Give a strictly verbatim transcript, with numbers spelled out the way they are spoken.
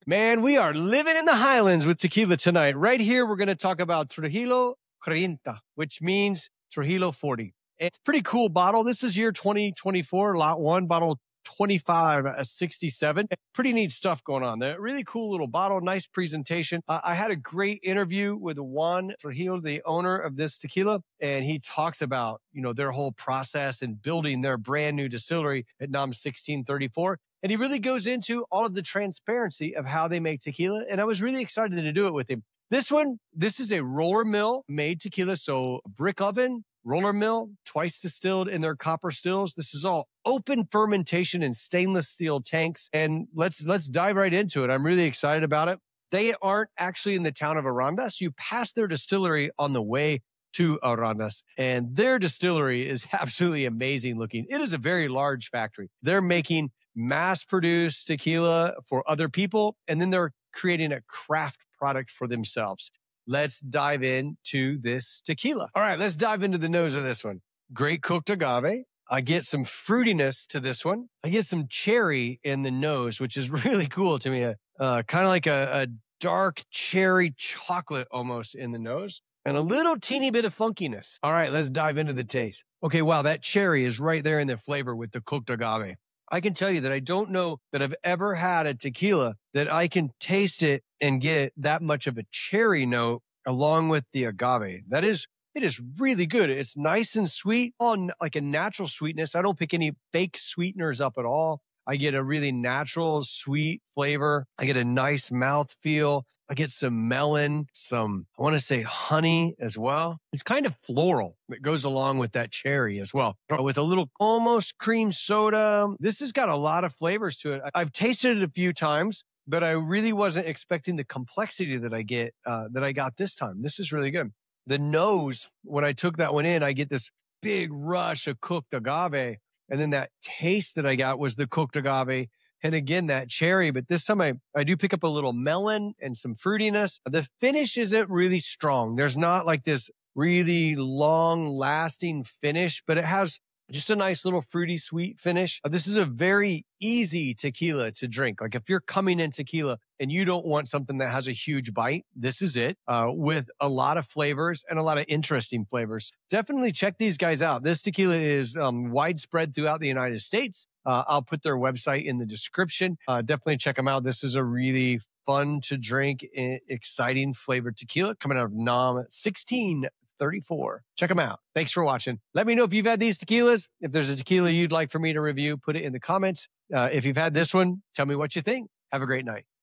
Man, we are living in the highlands with tequila tonight. Right here, we're going to talk about Trujillo cuarenta, which means Trujillo forty. It's a pretty cool bottle. This is year twenty twenty-four, lot one, bottle twenty-five sixty-seven. Pretty neat stuff going on there. Really cool little bottle, nice presentation. Uh, I had a great interview with Juan Trujillo, the owner of this tequila, and he talks about, you know, their whole process and building their brand new distillery at NAM sixteen thirty-four. And he really goes into all of the transparency of how they make tequila. And I was really excited to do it with him. This one, this is a roller mill made tequila. So brick oven, roller mill, twice distilled in their copper stills. This is all open fermentation in stainless steel tanks. And let's, let's dive right into it. I'm really excited about it. They aren't actually in the town of Arandas. You pass their distillery on the way to Arandas, and their distillery is absolutely amazing looking. It is a very large factory. They're making mass-produced tequila for other people, and then they're creating a craft product for themselves. Let's dive into this tequila. All right, let's dive into the nose of this one. Great cooked agave. I get some fruitiness to this one. I get some cherry in the nose, which is really cool to me. Uh, kind of like a, a dark cherry chocolate almost in the nose. And a little teeny bit of funkiness. All right, let's dive into the taste. Okay, wow, that cherry is right there in the flavor with the cooked agave. I can tell you that I don't know that I've ever had a tequila that I can taste it and get that much of a cherry note along with the agave. That is, it is really good. It's nice and sweet, on like a natural sweetness. I don't pick any fake sweeteners up at all. I get a really natural, sweet flavor. I get a nice mouthfeel. I get some melon, some, I want to say honey as well. It's kind of floral that goes along with that cherry as well. With a little almost cream soda. This has got a lot of flavors to it. I've tasted it a few times, but I really wasn't expecting the complexity that I get, uh, that I got this time. This is really good. The nose, when I took that one in, I get this big rush of cooked agave. And then that taste that I got was the cooked agave. And again, that cherry, but this time I, I do pick up a little melon and some fruitiness. The finish isn't really strong. There's not like this really long lasting finish, but it has just a nice little fruity sweet finish. This is a very easy tequila to drink. Like if you're coming in tequila and you don't want something that has a huge bite, this is it, uh, with a lot of flavors and a lot of interesting flavors. Definitely check these guys out. This tequila is um, widespread throughout the United States. Uh, I'll put their website in the description. Uh, definitely check them out. This is a really fun to drink, exciting flavored tequila coming out of NAM sixteen thirty-four. Check them out. Thanks for watching. Let me know if you've had these tequilas. If there's a tequila you'd like for me to review, put it in the comments. Uh, if you've had this one, tell me what you think. Have a great night.